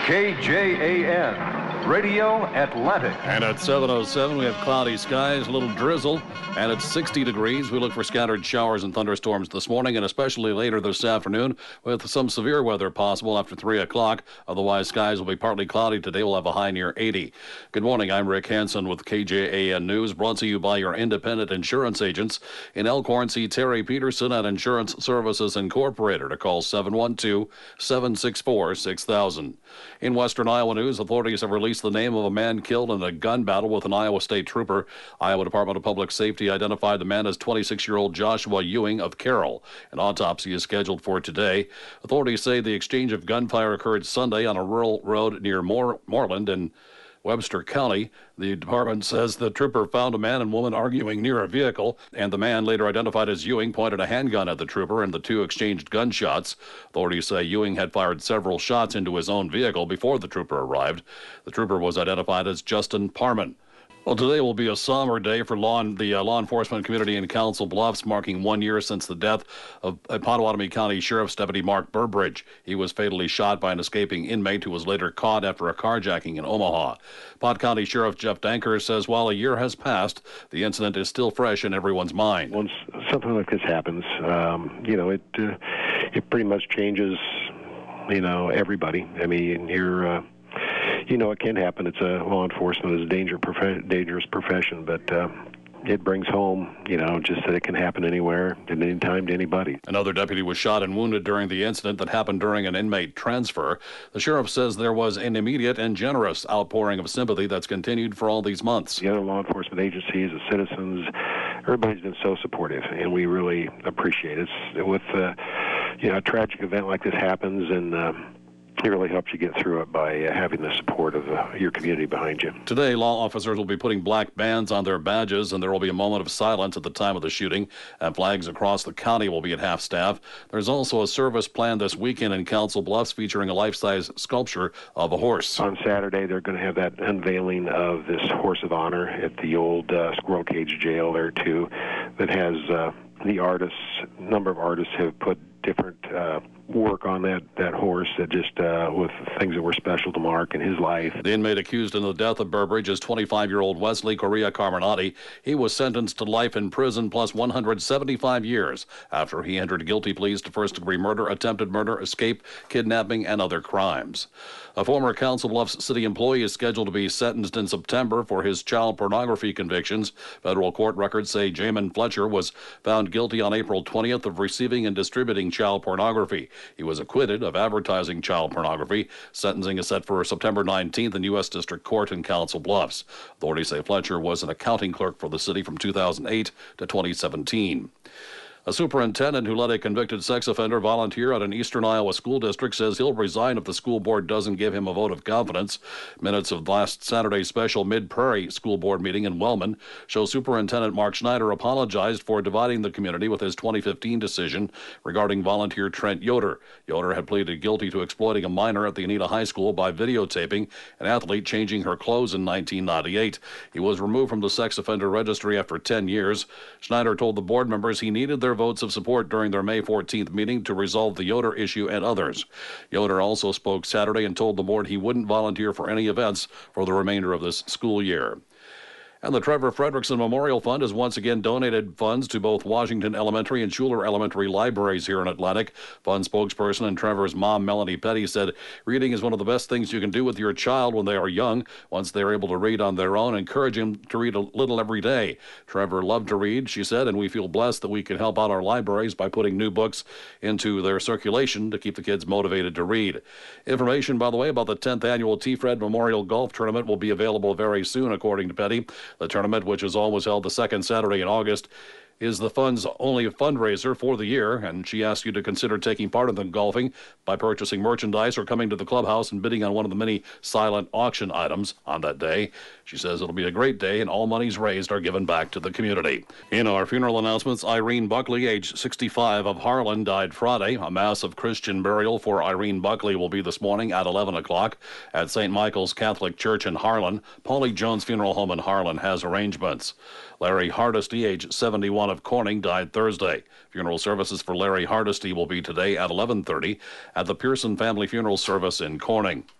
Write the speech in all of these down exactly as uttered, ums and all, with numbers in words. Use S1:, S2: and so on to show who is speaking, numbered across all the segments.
S1: K J A N, Radio Atlantic.
S2: And at seven oh seven, we have cloudy skies, a little drizzle, and it's sixty degrees. We look for scattered showers and thunderstorms this morning, and especially later this afternoon, with some severe weather possible after three o'clock. Otherwise, skies will be partly cloudy. Today we'll have a high near eighty. Good morning. I'm Rick Hansen with K J A N News, brought to you by your independent insurance agents. In Elkhorn, see Terry Peterson at Insurance Services Incorporated, or call seven one two, seven six four, six thousand. In Western Iowa news, authorities have released the name of a man killed in a gun battle with an Iowa State trooper. Iowa Department of Public Safety identified the man as twenty-six-year-old Joshua Ewing of Carroll. An autopsy is scheduled for today. Authorities say the exchange of gunfire occurred Sunday on a rural road near Moore, Moreland in Webster County. The department says the trooper found a man and woman arguing near a vehicle, and the man, later identified as Ewing, pointed a handgun at the trooper, and the two exchanged gunshots. Authorities say Ewing had fired several shots into his own vehicle before the trooper arrived. The trooper was identified as Justin Parman. Well, today will be a somber day for law, the uh, law enforcement community in Council Bluffs, marking one year since the death of uh, Pottawatomie County Sheriff's Deputy Mark Burbridge. He was fatally shot by an escaping inmate who was later caught after a carjacking in Omaha. Pot County Sheriff Jeff Danker says while a year has passed, the incident is still fresh in everyone's mind.
S3: Once something like this happens, um, you know, it uh, it pretty much changes, you know, everybody. I mean, you're... Uh, You know, it can happen. It's a law enforcement is a danger prof- dangerous profession, but uh, it brings home, you know, just that it can happen anywhere at any time to anybody.
S2: Another deputy was shot and wounded during the incident that happened during an inmate transfer. The sheriff says there was an immediate and generous outpouring of sympathy that's continued for all these months.
S3: The other law enforcement agencies, the citizens, everybody's been so supportive, and we really appreciate it. It's, with uh, you know, a tragic event like this happens, and uh, it really helps you get through it by uh, having the support of uh, your community behind you.
S2: Today, law officers will be putting black bands on their badges, and there will be a moment of silence at the time of the shooting, and flags across the county will be at half-staff. There's also a service planned this weekend in Council Bluffs featuring a life-size sculpture of a horse.
S3: On Saturday, they're going to have that unveiling of this horse of honor at the old uh, Squirrel Cage Jail there, too, that has uh, the artists, a number of artists have put different uh, work on that, that horse that just uh, with things that were special to Mark in his life.
S2: The inmate accused in the death of Burbridge is twenty-five-year-old Wesley Correa Carminati. He was sentenced to life in prison plus one hundred seventy-five years after he entered guilty pleas to first-degree murder, attempted murder, escape, kidnapping, and other crimes. A former Council Bluffs city employee is scheduled to be sentenced in September for his child pornography convictions. Federal court records say Jamin Fletcher was found guilty on April twentieth of receiving and distributing child pornography. He was acquitted of advertising child pornography. Sentencing is set for September nineteenth in U S District Court in Council Bluffs. Authorities say Fletcher was an accounting clerk for the city from two thousand eight to twenty seventeen. A superintendent who let a convicted sex offender volunteer at an eastern Iowa school district says he'll resign if the school board doesn't give him a vote of confidence. Minutes of last Saturday's special Mid-Prairie school board meeting in Wellman show Superintendent Mark Schneider apologized for dividing the community with his twenty fifteen decision regarding volunteer Trent Yoder. Yoder had pleaded guilty to exploiting a minor at the Anita High School by videotaping an athlete changing her clothes in nineteen ninety-eight. He was removed from the sex offender registry after ten years. Schneider told the board members he needed their votes of support during their May fourteenth meeting to resolve the Yoder issue and others. Yoder also spoke Saturday and told the board he wouldn't volunteer for any events for the remainder of this school year. And the Trevor Fredrickson Memorial Fund has once again donated funds to both Washington Elementary and Schuler Elementary libraries here in Atlantic. Fund spokesperson and Trevor's mom, Melanie Petty, said reading is one of the best things you can do with your child when they are young. Once they are able to read on their own, encourage them to read a little every day. Trevor loved to read, she said, and we feel blessed that we can help out our libraries by putting new books into their circulation to keep the kids motivated to read. Information, by the way, about the tenth annual T-Fred Memorial Golf Tournament will be available very soon, according to Petty. The tournament, which is always held the second Saturday in August, is the fund's only fundraiser for the year, and she asks you to consider taking part in the golfing by purchasing merchandise or coming to the clubhouse and bidding on one of the many silent auction items on that day. She says it'll be a great day, and all monies raised are given back to the community. In our funeral announcements, Irene Buckley, age sixty-five, of Harlan, died Friday. A mass of Christian burial for Irene Buckley will be this morning at eleven o'clock at Saint Michael's Catholic Church in Harlan. Paulie Jones Funeral Home in Harlan has arrangements. Larry Hardesty, age seventy-one, of Corning, died Thursday. Funeral services for Larry Hardesty will be today at eleven thirty at the Pearson Family Funeral Service in Corning.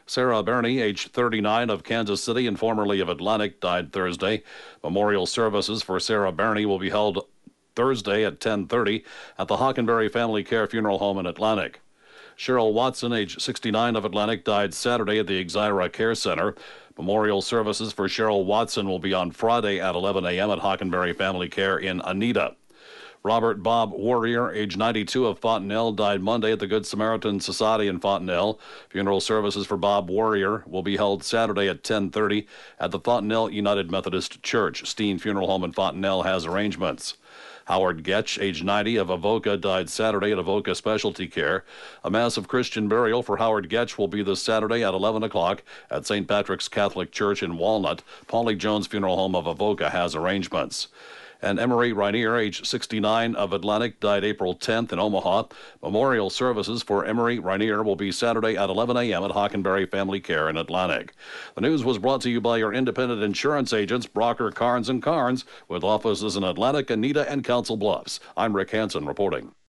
S2: Sarah Berney, age thirty-nine, of Kansas City and formerly of Atlantic, died Thursday. Memorial services for Sarah Berney will be held Thursday at ten thirty at the Hockenberry Family Care Funeral Home in Atlantic. Cheryl Watson, age sixty-nine, of Atlantic, died Saturday at the Exira Care Center. Memorial services for Cheryl Watson will be on Friday at eleven a.m. at Hockenberry Family Care in Anita. Robert Bob Warrior, age ninety-two, of Fontenelle, died Monday at the Good Samaritan Society in Fontenelle. Funeral services for Bob Warrior will be held Saturday at ten thirty at the Fontenelle United Methodist Church. Steen Funeral Home in Fontenelle has arrangements. Howard Getch, age ninety, of Avoca, died Saturday at Avoca Specialty Care. A mass of Christian burial for Howard Getch will be this Saturday at eleven o'clock at Saint Patrick's Catholic Church in Walnut. Paulie Jones Funeral Home of Avoca has arrangements. And Emery Rainier, age sixty-nine, of Atlantic, died April tenth in Omaha. Memorial services for Emery Rainier will be Saturday at eleven a.m. at Hockenberry Family Care in Atlantic. The news was brought to you by your independent insurance agents, Brocker, Carnes and Carnes, with offices in Atlantic, Anita, and Council Bluffs. I'm Rick Hansen reporting.